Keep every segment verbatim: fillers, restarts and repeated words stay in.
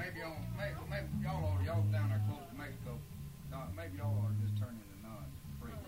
maybe on, maybe, maybe y'all ought, y'all down there close to Mexico, uh, maybe y'all ought to just turn into nuns for free.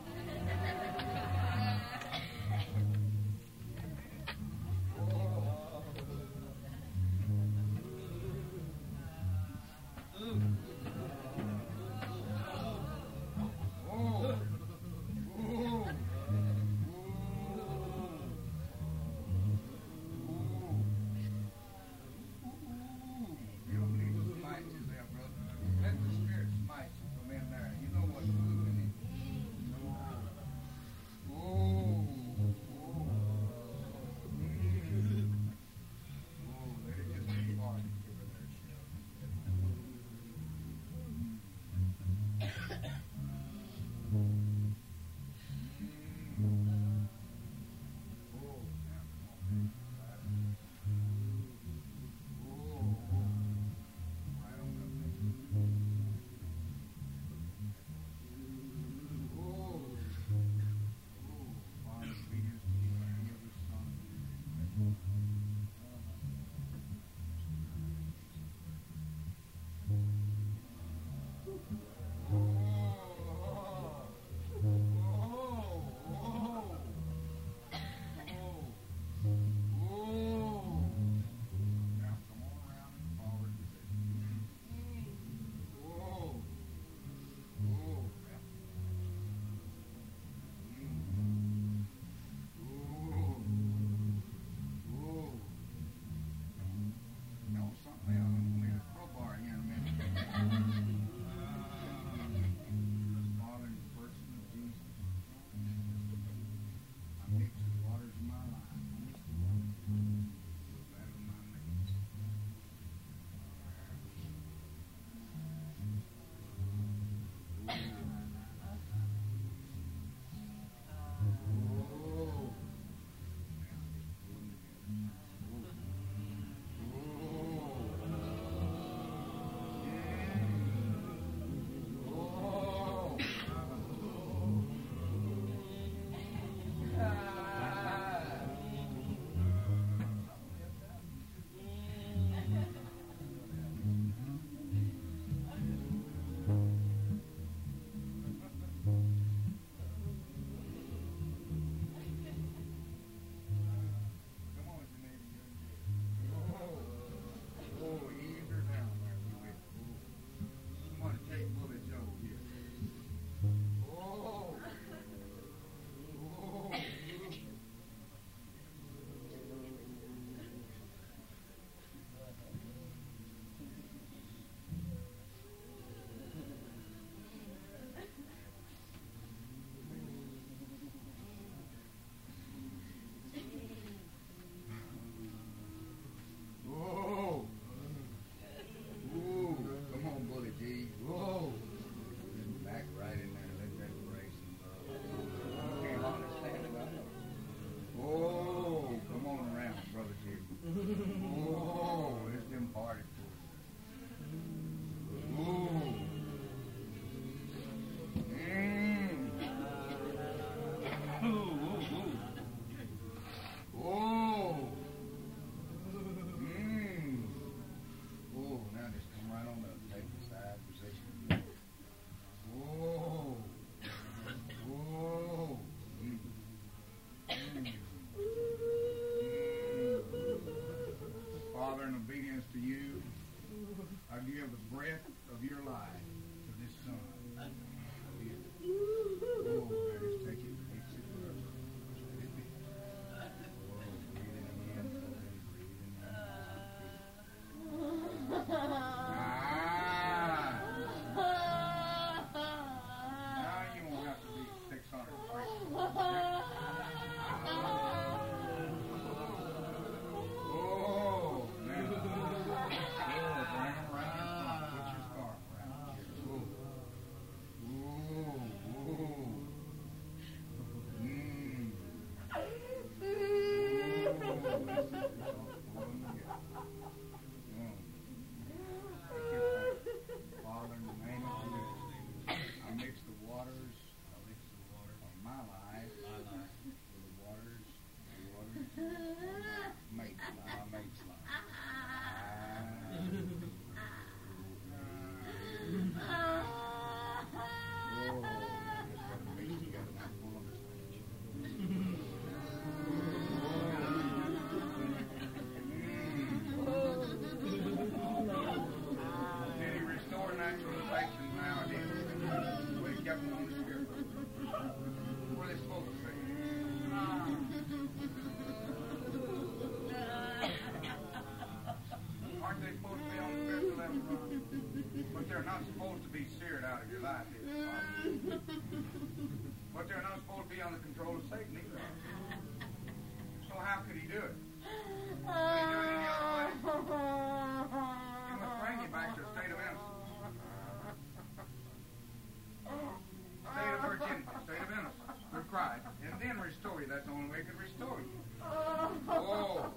not supposed to be seared out of your life, is it, Father? But they're not supposed to be under control of Satan either. So how could he do it? Could he do it any other way? He must bring you back to a state of innocence. State of virginity, state of innocence through Christ, and then restore you. That's the only way he can restore you. Oh.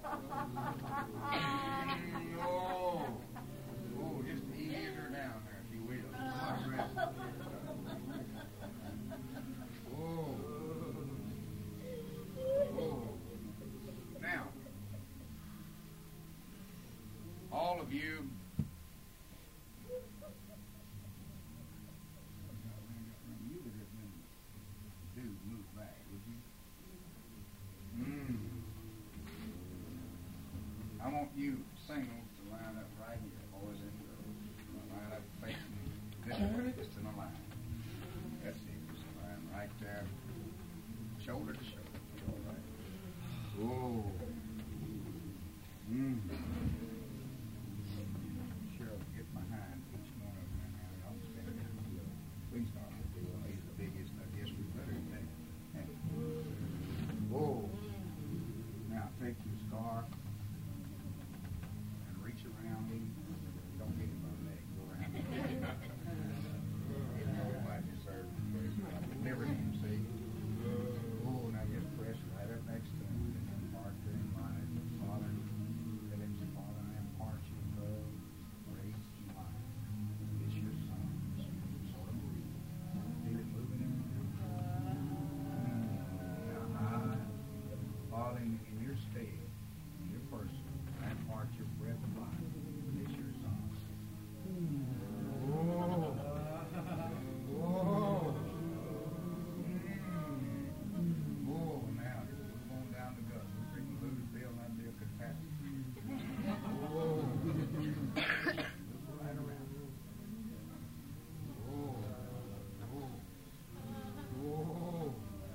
Mm, oh. Oh, just ease her down there, if you will. Oh. Oh. Now, all of you, you would have been, dude, move back, would you? Mm. I want you singles to line up right here, boys and girls. Line up facing this way, just in a line. That's it, just a line right there, shoulder to shoulder. All right. Oh. Mm. Cheryl, get behind each one of them now. Y'all stand there. We can start with Bill. He's the biggest. I guess we better than that. Whoa. Now take your scarf and reach around him. Don't get him by the leg. Go around him. Everybody deserves it. Never him, see? Oh, now just press right up next to him. And then mark to him right. Father, let him say, Father, I am part your love, grace, and life. It's your son. Sort of breathe. Feel it moving in the Now I, falling in your stead, in your person, I impart your breath of life. It's your son. Whoa. Whoa. Mm. Whoa, now just move on down the gut. We're freaking lose Bill, that'd be a catastrophe. Whoa. Move right around. Whoa. Whoa. Whoa.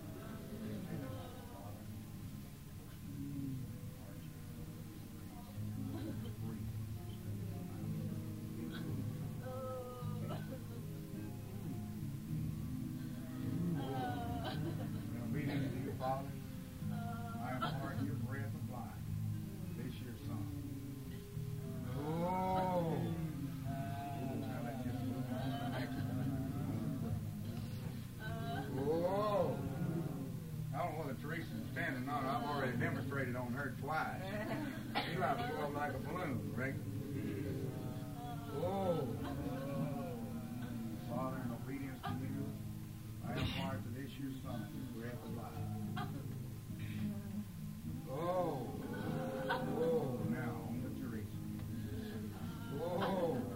Obedience to your Father, I impart your breath of life. This your son. Oh. Oh, now let's just move on to the next one. Oh. I don't know whether Teresa's standing or not. I've already demonstrated on her twice. She likes to go up like a balloon, right? Oh. Father, in obedience to you, I impart to this your son, your breath of life. Oh. Oh, now on to Teresa. Oh.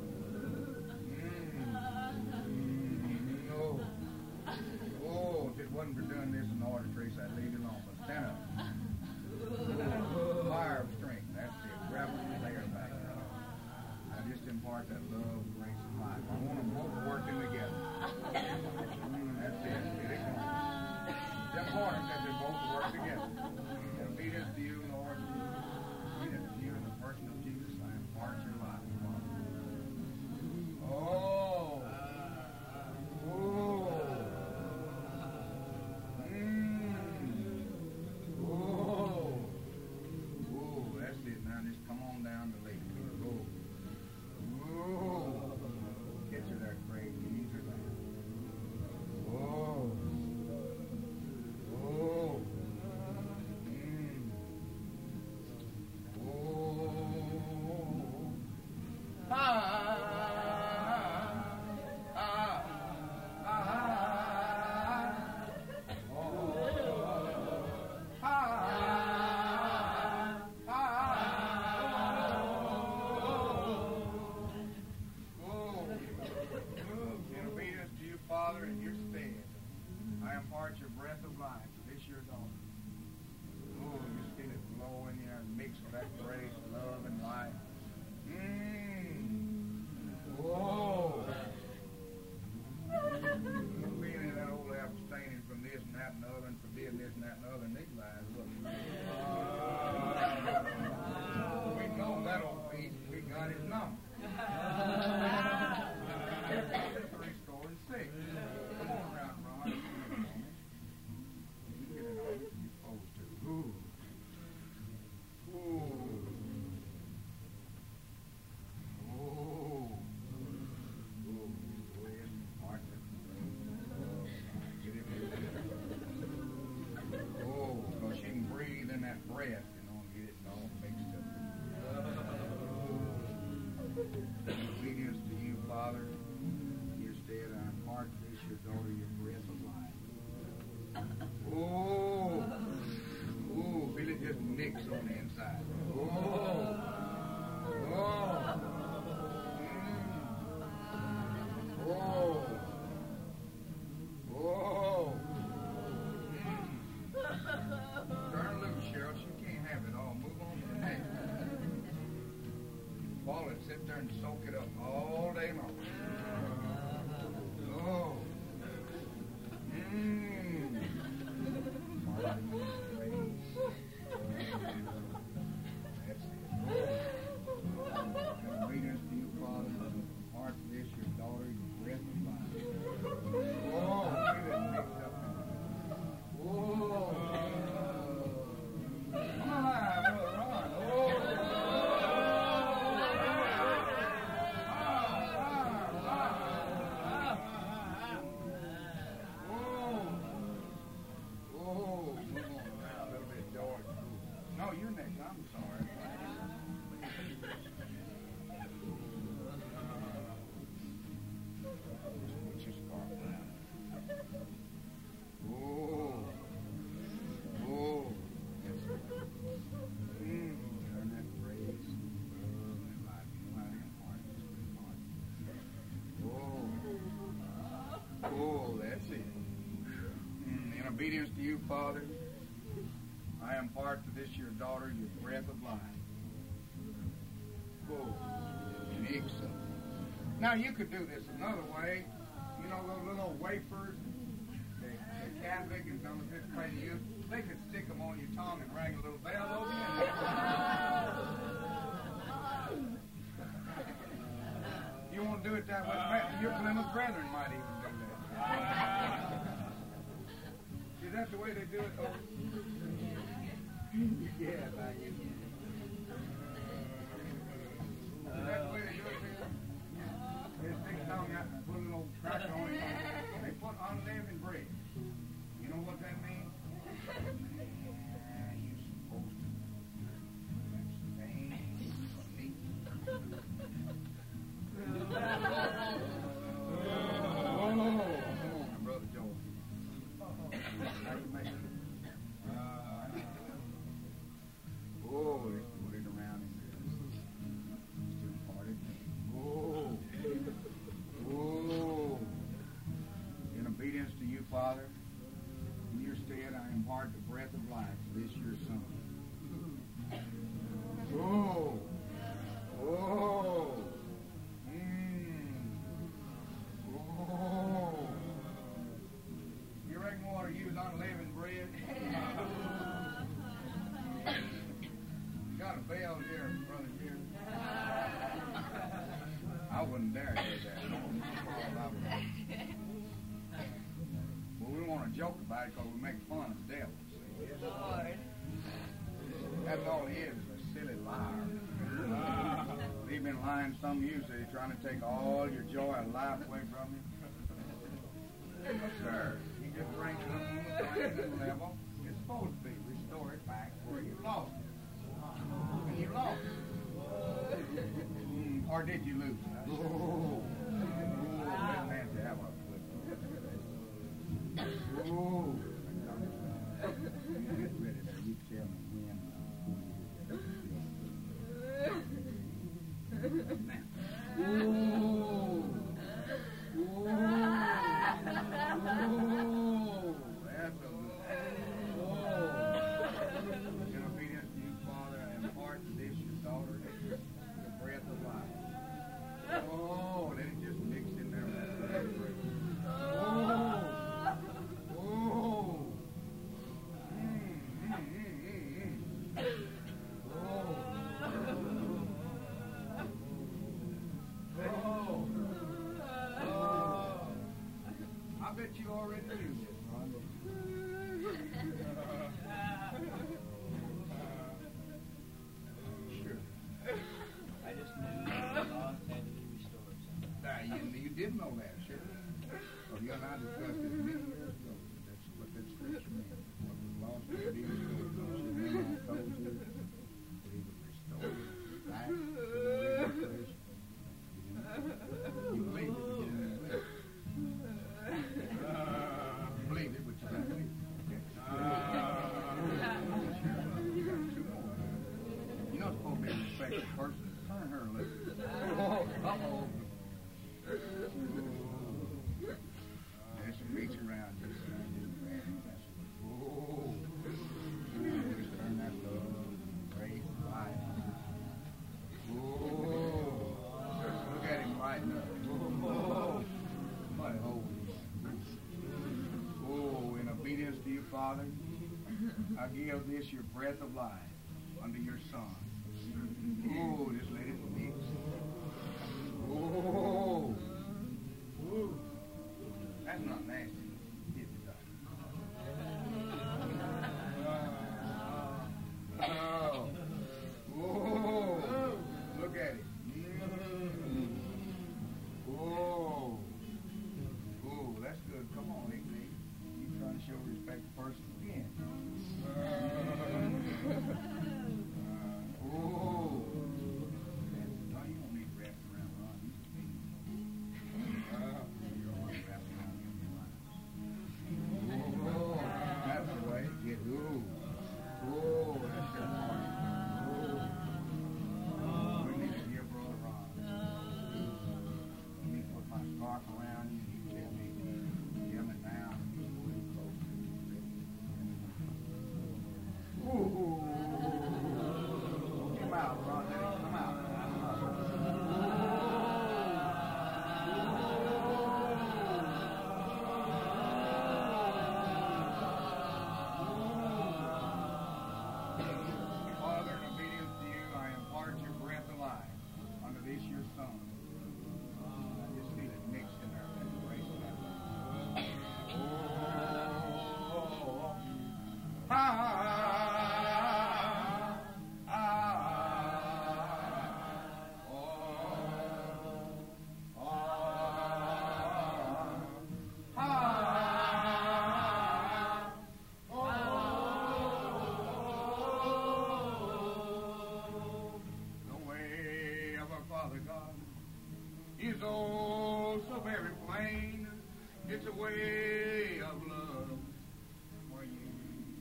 Mm. Oh. Oh, if it wasn't for doing this in order, Teresa, I'd leave you alone. But stand up. Fire of strength. That's it. Grab it there back. I just impart that love, grace, and life. I want them both working together. Mm, that's it. Get it going. It's important that they both work together. In obedience to you, Lord. Obedience to you in the person of Jesus, I impart your life, Father. Oh. Oh. Mm. Oh. Oh, that's it. Now just come on down the lake. Oh. Oh. Get you there, Craig. Ease her down. Oh. Oh. Mm. Oh. Ah. Ah. Ah. Oh. Ah. Ah. In obedience to you, Father, in your stead, I impart your breath of life to this your daughter. Oh, just feel it blow in here and mix with that grace, love, and life. Mmm. Whoa. Being in that old abstaining from this and that and the other and forbidding this and that and the other and these lies, look. We know that old beast. We got his number. breath, you know, and get it all mixed up. In obedience to you, Father, in your stead, I impart to this your daughter your breath of life. Oh, oh, feel it just mix on the inside. Oh, oh, mm. oh, oh. Turn loose, Cheryl. She can't have it all. Move on to the next. Ball it, sit there and soak it up all day long. Oh. Mmm. That's it. Obedience to you, Father. Heart to this, your daughter, your breath of life. Oh, get it mixed up. Oh. Come alive, brother, run. Oh. Obedience to you, Father, I impart to this your daughter your breath of life. Oh, mix up. Now you could do this another way. You know those little wafers, the, the Catholic and some of this way to use. They could stick them on your tongue and ring a little bell over you. You want to do it that way? Your Plymouth brethren might even do that. Is that the way they do it? Oh. Yeah, back in. Is that the way they do it? They stick a tongue out and put a little cracker on it. They put unleavened bread. You know what that means? Yeah, you're supposed to abstain from meat. Oh, come on, Brother Joel. How you make it? Uh, oh, let's put it around in there. Still parted. Oh, oh. In obedience to you, Father, in your stead I impart the breath of life to this your Son. Oh, oh, mmm, oh. You reckon we ought to use unleavened bread? Got a bell here, brother here. I wouldn't dare do that. Well, we want to joke about it because we make fun of the devil. Lord. That's all he is, a silly liar. He's been lying some you say, trying to take all your joy and life away from you. No, sir. He just brings it up to the level it's supposed to be. Restore it back where you lost it. And you lost it. Mm, or did you lose it? Oh, oh, that man to have a flip. Oh, you get ready there. You tell me when. Uh, oh, oh. Oh, that's a oh. In obedience to you, Father, I impart to this your daughter the breath of life. Oh. Father, I give this your breath of life unto your Son. Oh, just let it mix. Oh, oh. That's not nasty. Is it, uh, oh, oh, look at it. Mm. Oh, oh, that's good. Come on, Ignate. You trying to show respect to person again. Uh, oh. No, you don't need to wrap it around Ron. You just need to uh, you don't want to wrap it around him. Oh, that's the way. Get ooh. Oh, that's your part. Oh. We need to hear Brother Ron. You need to put my scarf around you. You tell me, give it now. Ooh. Come out, Ron. Let it come out. Father, in obedience to you, I impart your breath of life unto this your Son. I just feel it mixed in there. That's the grace of that. Oh, ah, ah, oh, oh, ah, oh. The way of our Father God is oh so very plain. It's a way of love for you.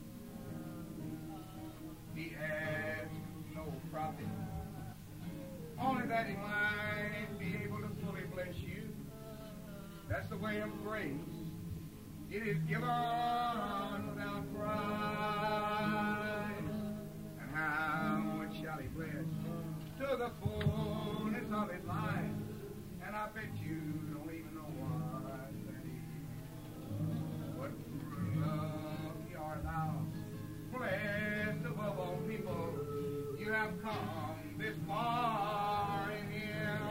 He asks no profit, only that he might be able to fully bless you. That's the way of grace. It is given without price. And how much shall he bless? To the fullness of his life. And I bet you don't even know what that is. What lovely art thou, blessed above all people. You have come this far in him.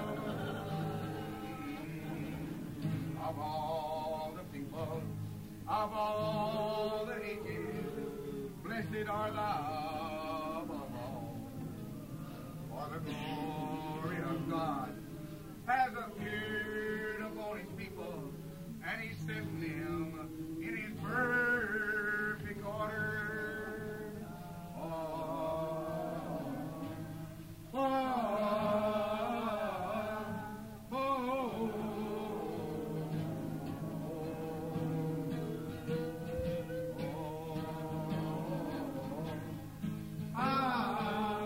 Of all the people, of all the ages, blessed art thou above all. For the glory of God has appeared upon his people, and he set them in his perfect order. Oh, oh, oh, oh, oh, ah.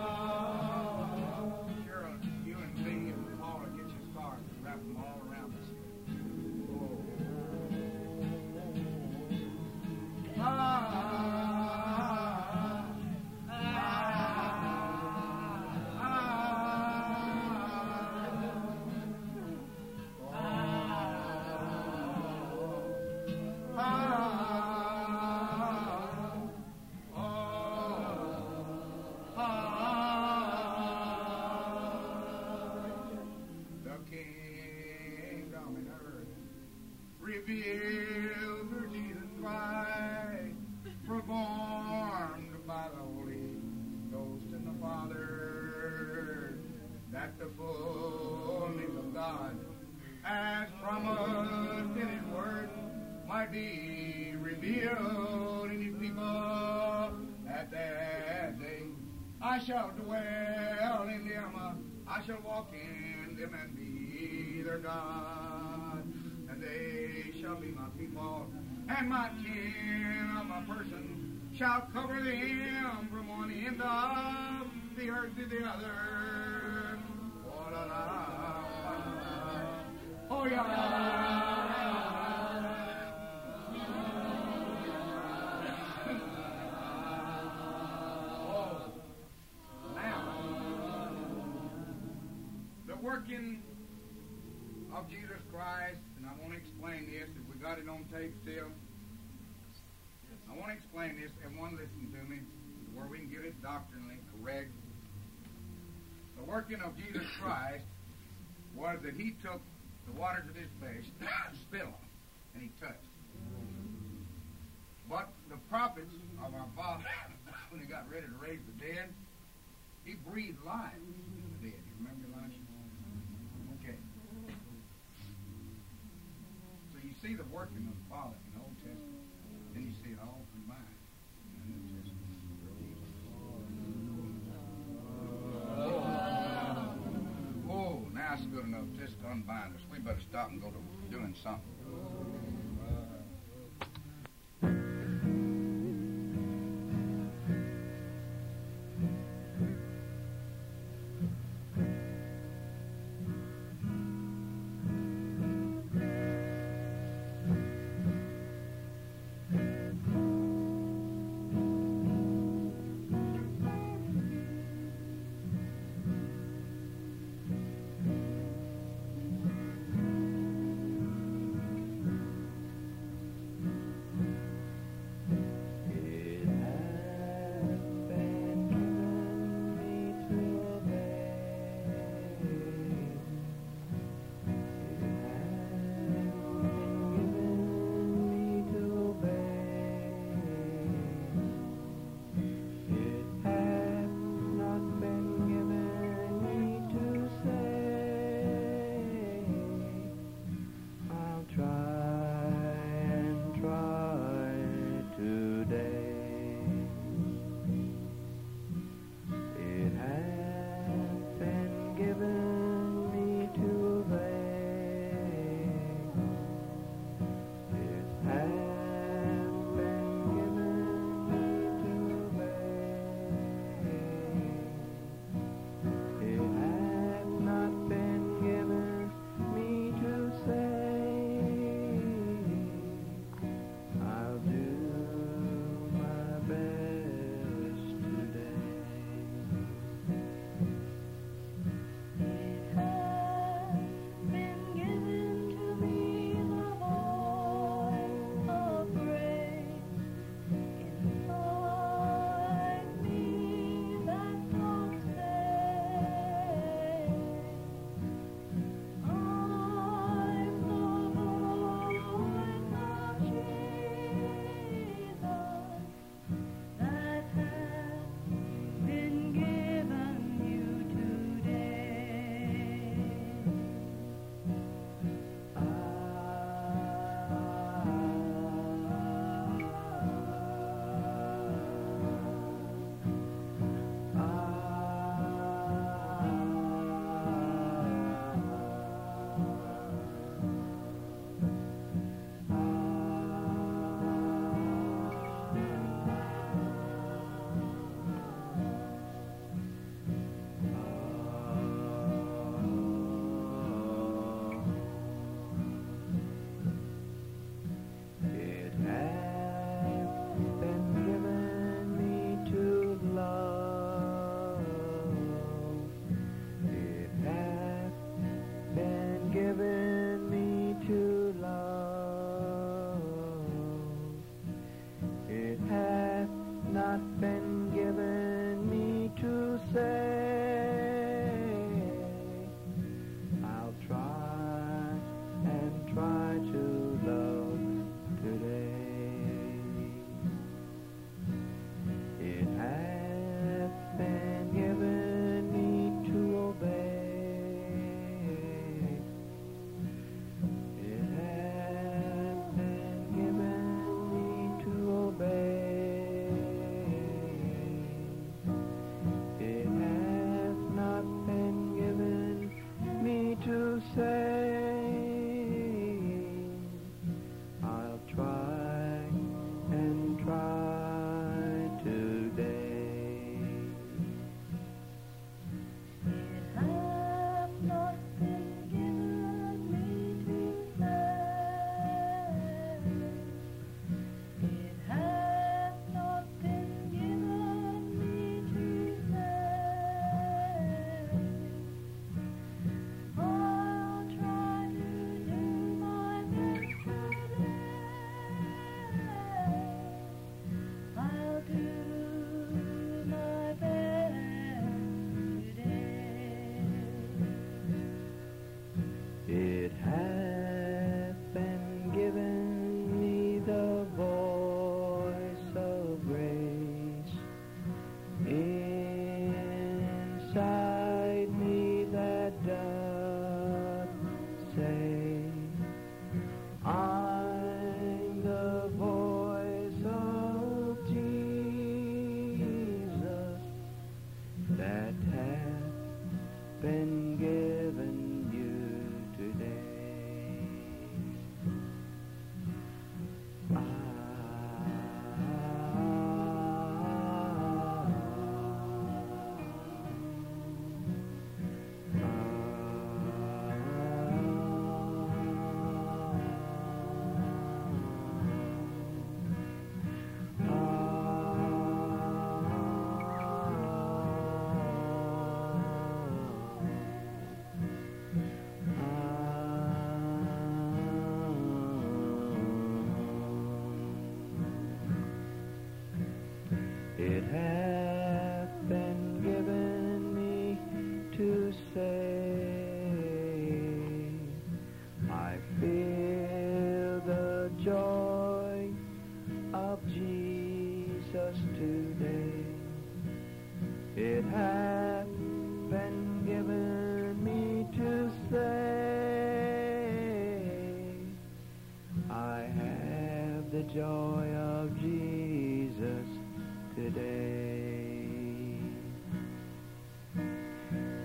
Cheryl, you and me and Paula get your scarves and wrap them all around us. Oh. Ah. Revealed through Jesus Christ, performed by the Holy Ghost and the Father, that the fullness of God, as promised in his word, might be revealed in his people at that day. I shall dwell in them, I shall walk in them and be their God. And they shall be my people, and my kin of my person shall cover them from one end of the earth to the other. Oh, la, la, oh, yeah. Oh, now, the working of Jesus Christ. And I want to explain this, if we got it on tape still. I want to explain this. Everyone listen to me where we can get it doctrinally correct. The working of Jesus Christ was that he took the waters of his face, spit on, and he touched. But the prophets of our Father, when he got ready to raise the dead, he breathed life into the dead. You remember Elijah? Okay. So you see the working of the Father in the Old Testament. Then you see it all combined in the New Testament. Oh, now it's good enough just to unbind us. We better stop and go to doing something.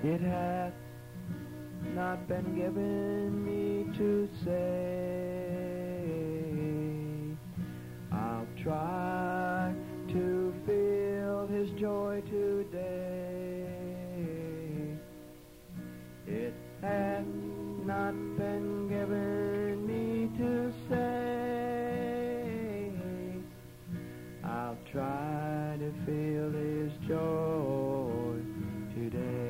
It hath not been given me to say. I'll try to feel his joy today. It hath not been given me to say. I'll try to feel his joy today.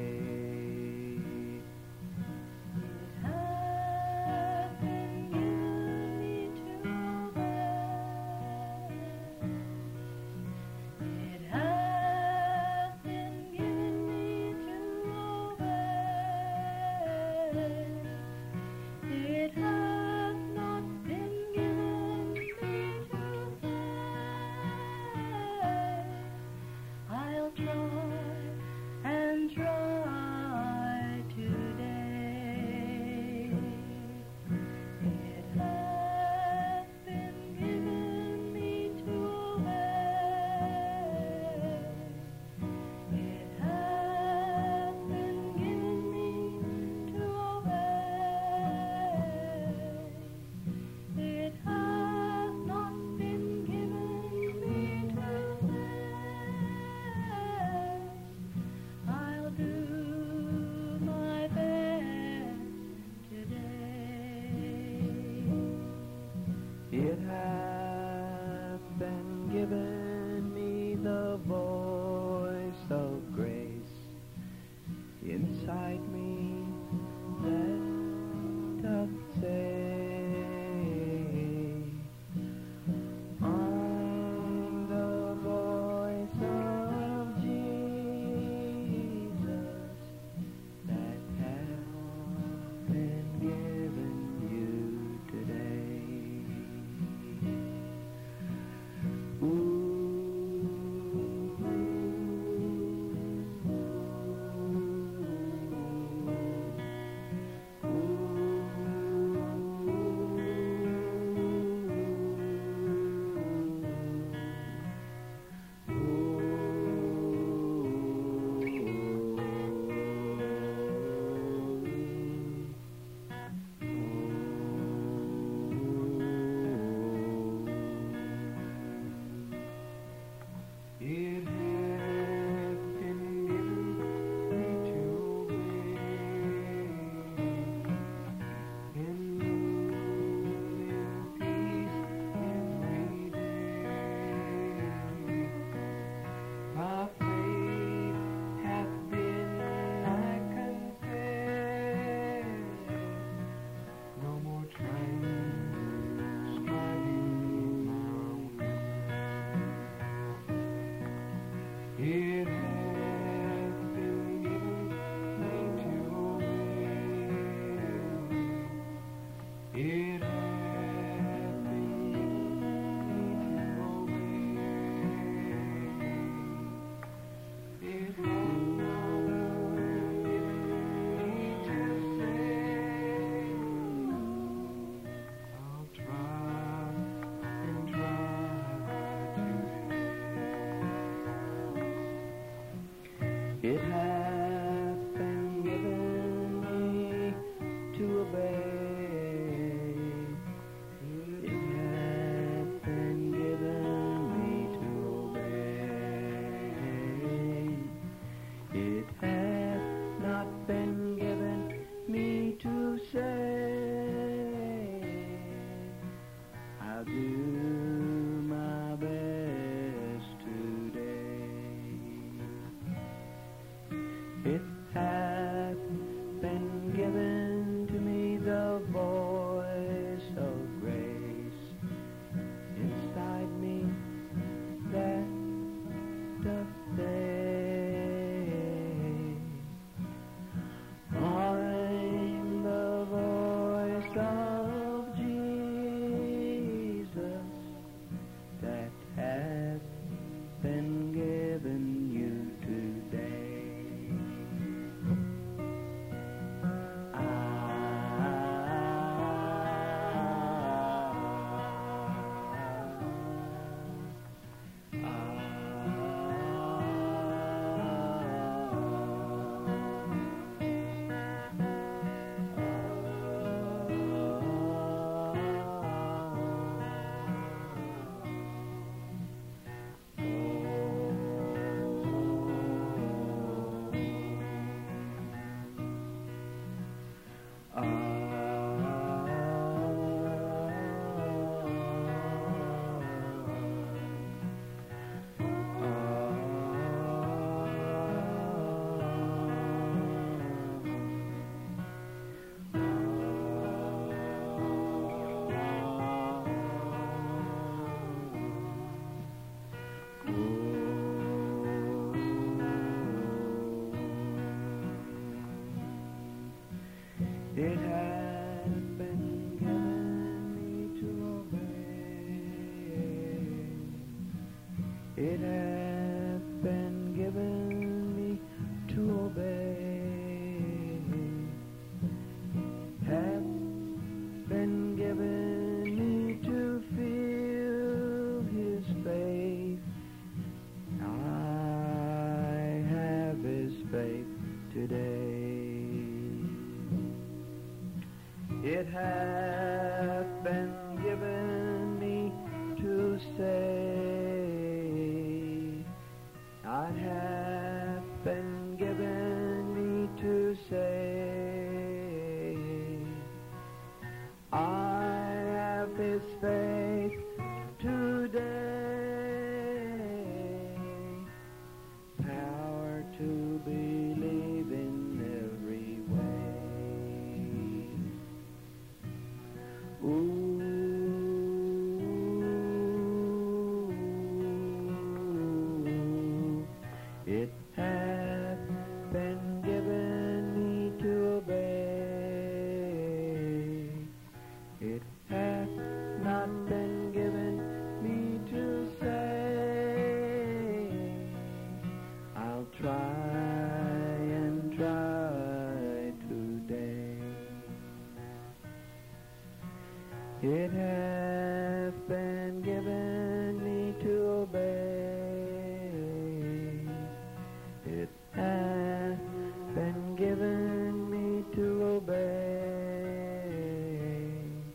It hath been given me the voice of grace inside me that doth say, I'm the voice of Jesus that hath been given you today. It hath been given me to obey and move in peace every day. My faith hath been, I confess, no more trying, striving my own way. It hath been given me to obey. It hath been given me to obey. It hath not been given me to say. I'll try and try today. It hath been given me to obey. It hath been given me to obey. It hath not been given me to say. I'll do my best today. It hath been given to me the voice of grace inside me that doth say, I'm the voice of Jesus that hath been given you today. today. It hath been given me to say, it hath been given me to say, I have His faith today, power to believe in every way. Ooh. It hath been given me to obey. It hath not been given me to say, I'll try and try today. It hath been given me to obey. It hath been given me to obey,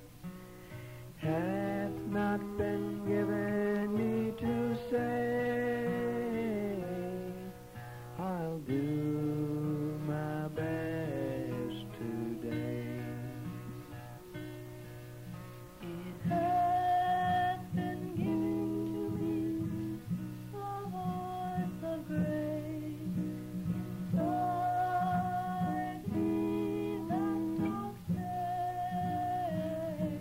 hath not been given me to say, I'll do my best today. It hath been given to me a voice of grace inside me that doth say,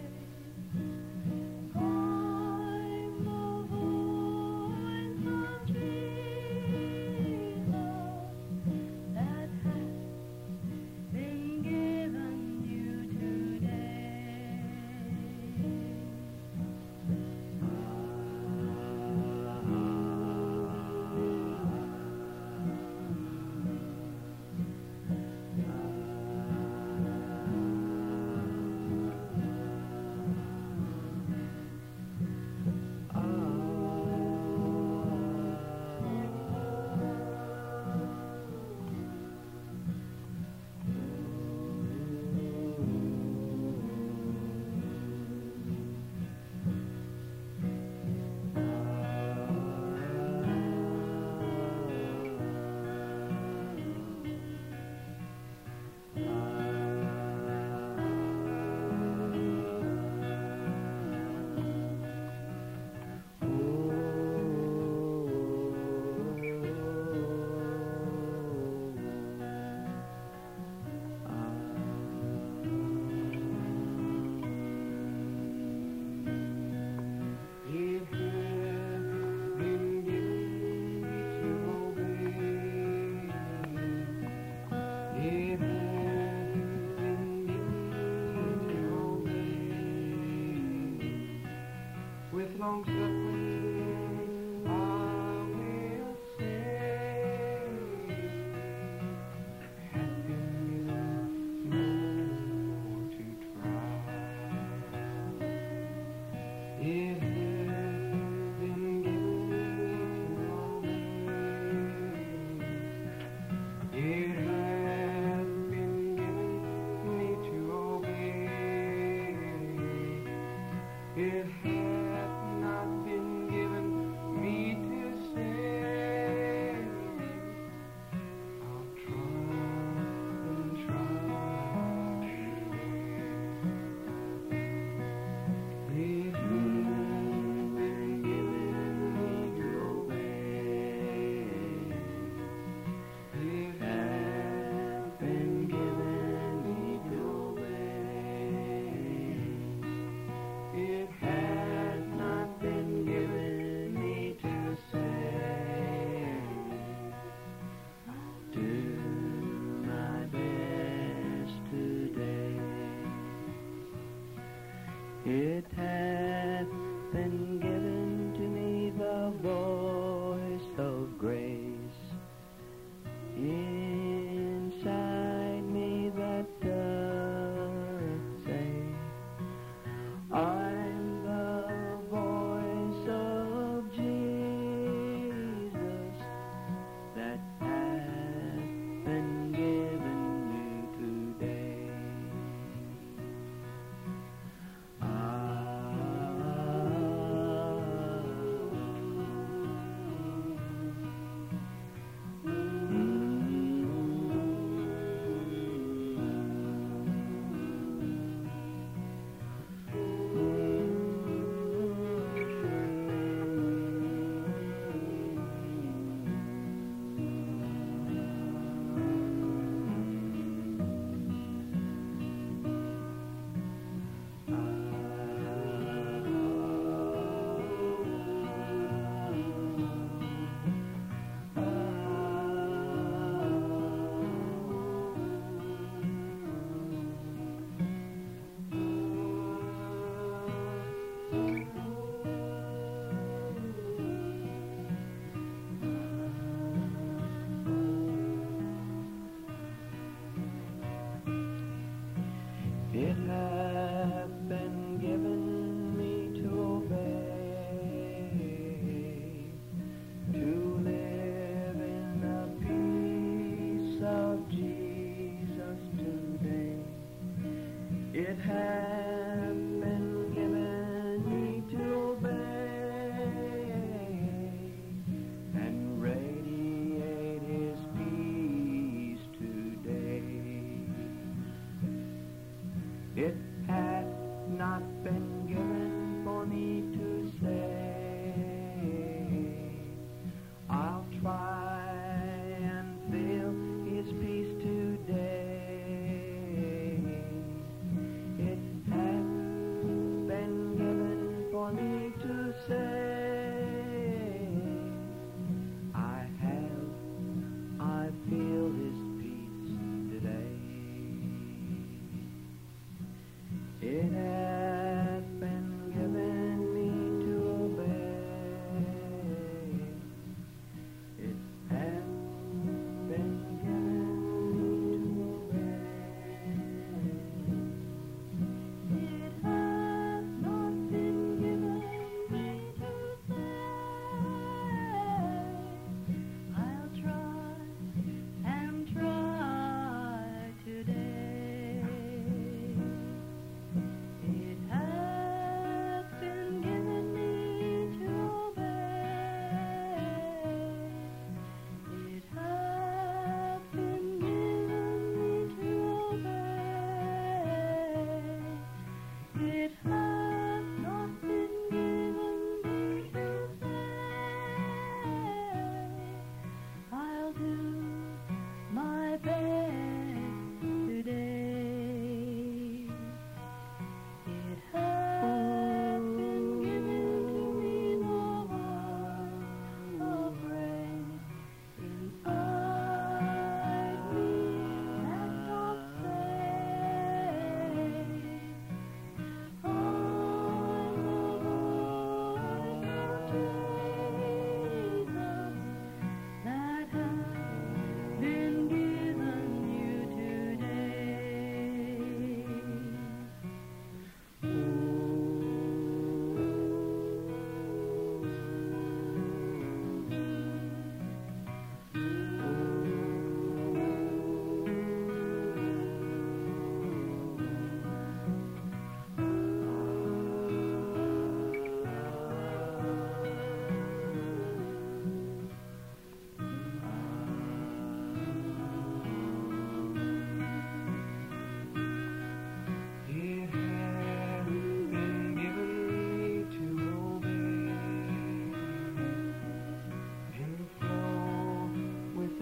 I'm the voice of Jesus that hath been given you today. With long suffering, I will say, hath been given more to try. It hath been given to obey. It hath been given me to obey. It hath not been given me to say, I'll try and try today. It hath been given me to obey. It hath been given me to obey. It hath not been given me to say, I'll do my best today. It hath been given to me the voice of grace inside me that doth say, I'm the voice of Jesus that hath been given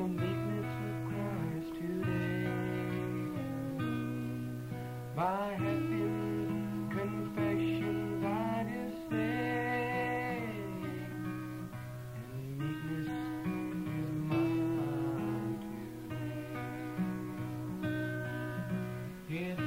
for meekness acquires today. By happy confessions I do say, and meekness is mine today. It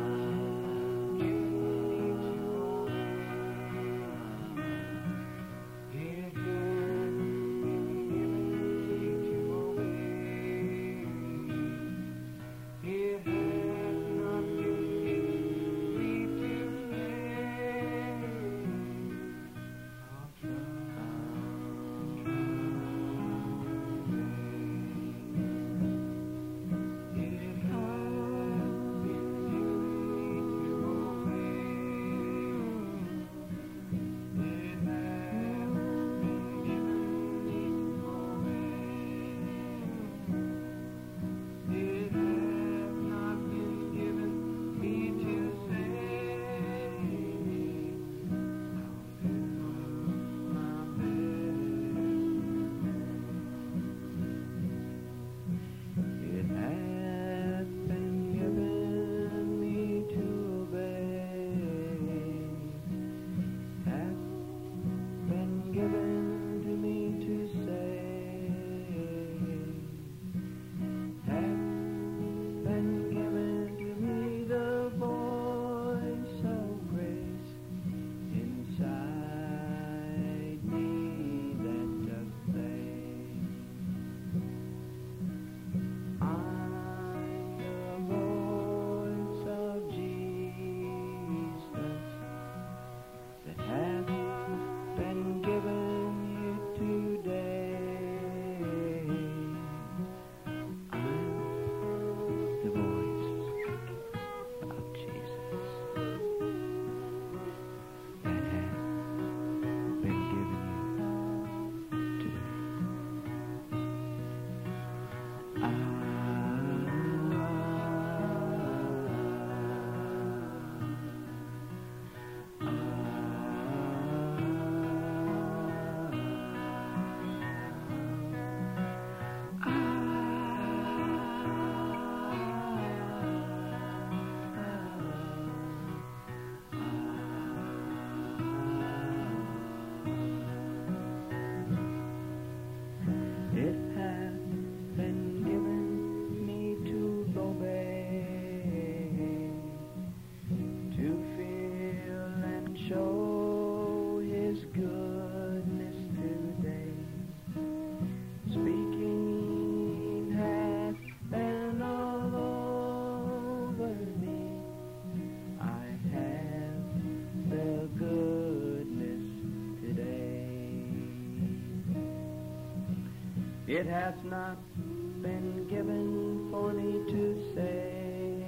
It has not been given for me to say.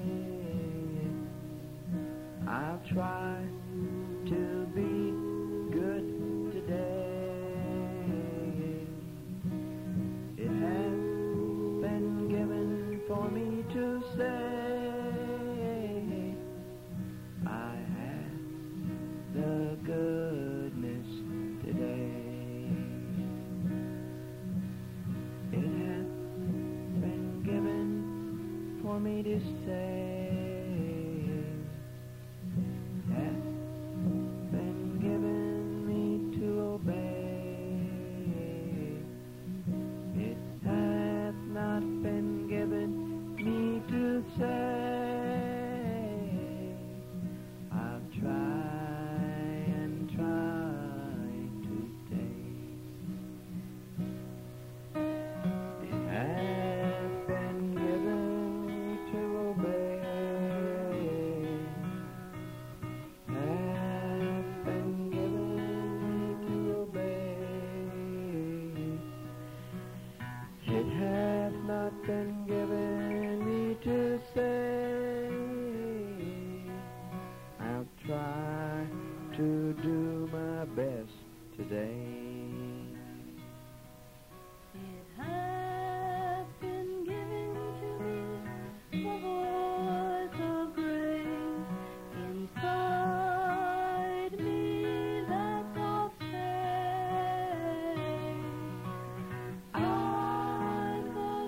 I'll try to be good today. It has been given for me to say. I have the goodness today. For me to say, hath been given me to obey. It hath not been given me to say. I'll try and try today. It hath been given to obey, hath been given me to obey. It hath not been given me to say. I'll try to do my best today. It hath been given to me the voice of grace inside me that doth say, I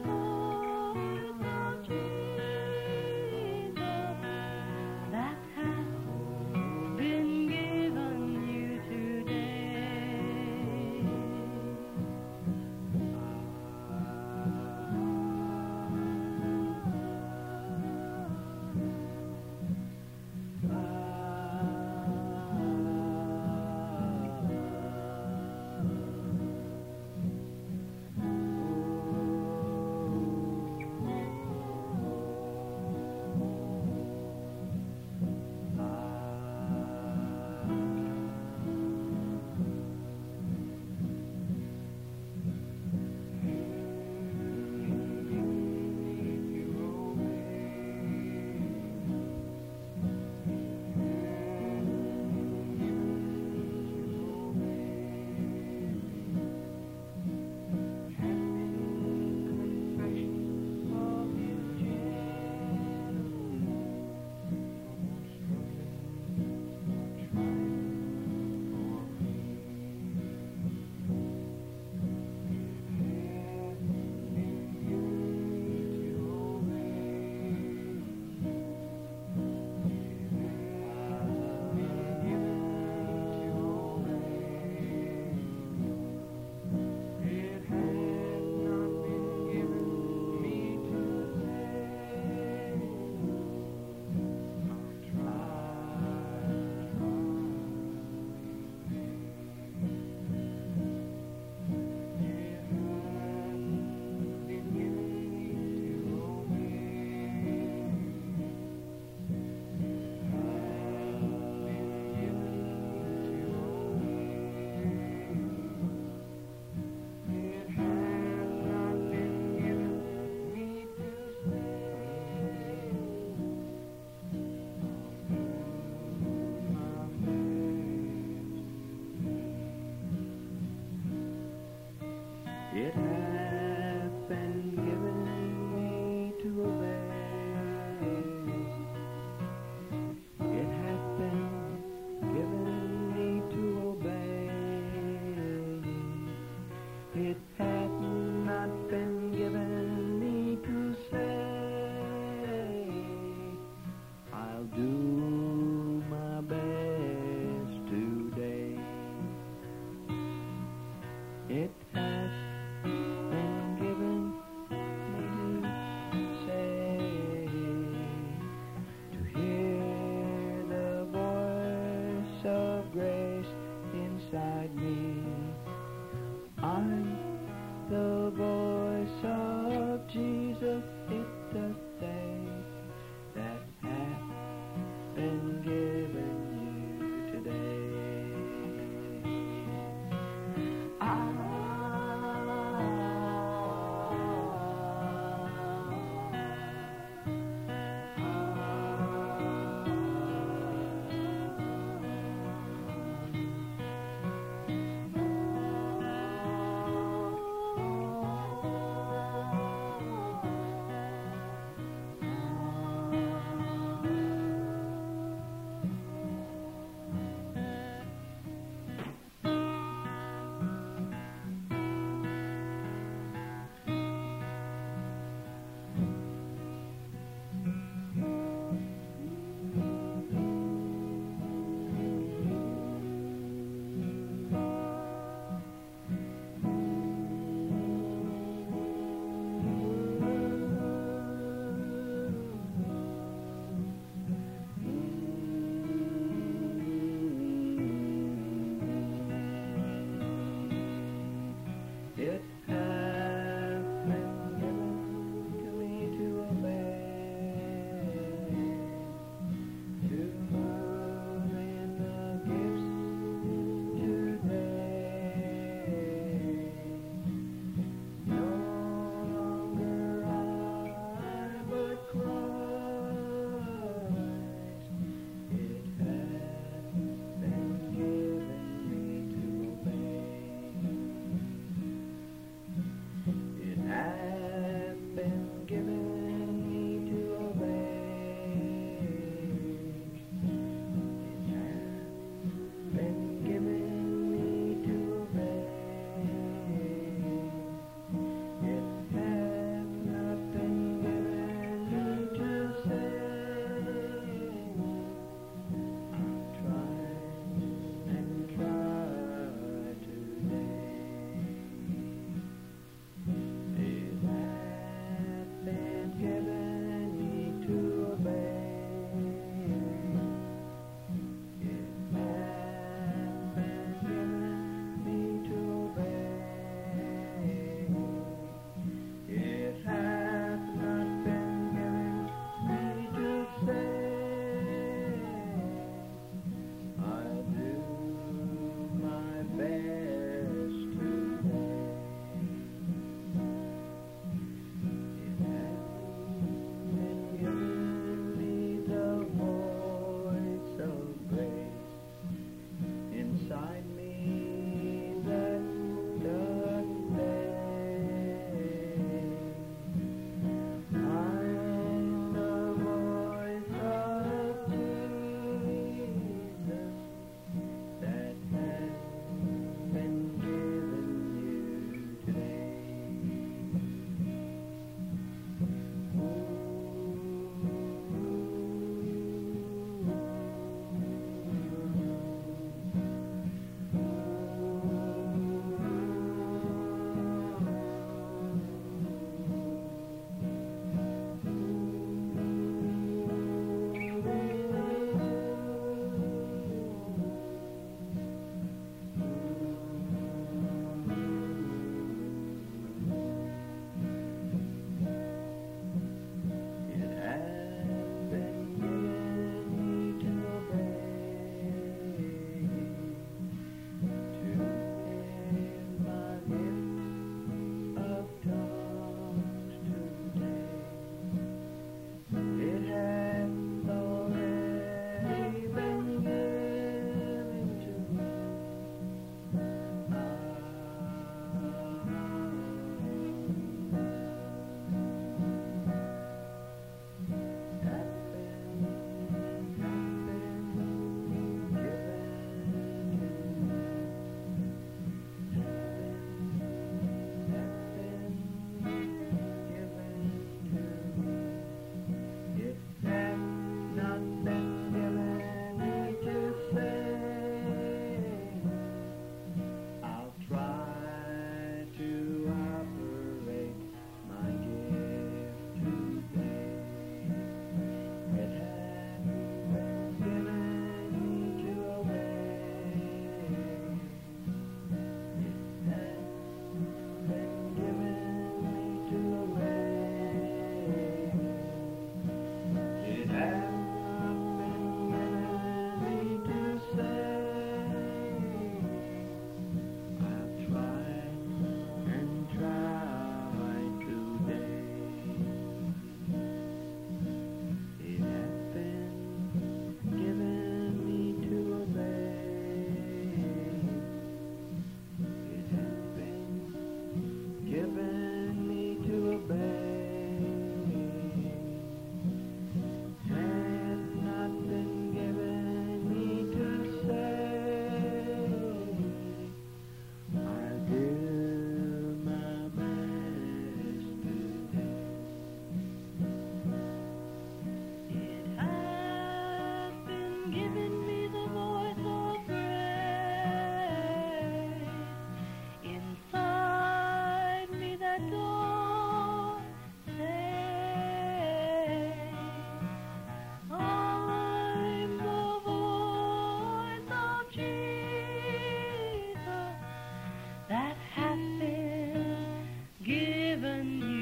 and you